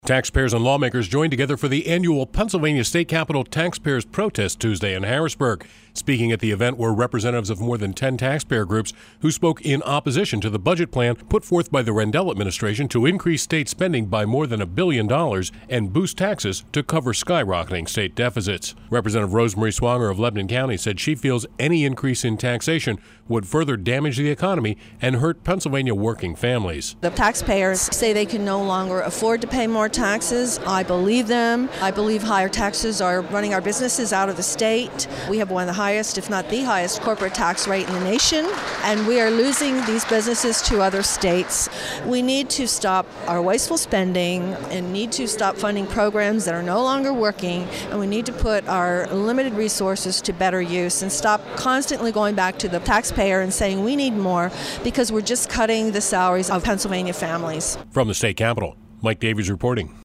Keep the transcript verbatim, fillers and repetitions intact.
Taxpayers and lawmakers joined together for the annual Pennsylvania State Capitol Taxpayers Protest Tuesday in Harrisburg. Speaking at the event were representatives of more than ten taxpayer groups who spoke in opposition to the budget plan put forth by the Rendell administration to increase state spending by more than a billion dollars and boost taxes to cover skyrocketing state deficits. Representative Rosemary Swanger of Lebanon County said she feels any increase in taxation would further damage the economy and hurt Pennsylvania working families. The taxpayers say they can no longer afford to pay more taxes. I believe them. I believe higher taxes are running our businesses out of the state. We have one of the highest, if not the highest, corporate tax rate in the nation, and we are losing these businesses to other states. We need to stop our wasteful spending and need to stop funding programs that are no longer working, and we need to put our limited resources to better use and stop constantly going back to the taxpayer and saying we need more because we're just cutting the salaries of Pennsylvania families. From the state capitol, Mike Davies reporting.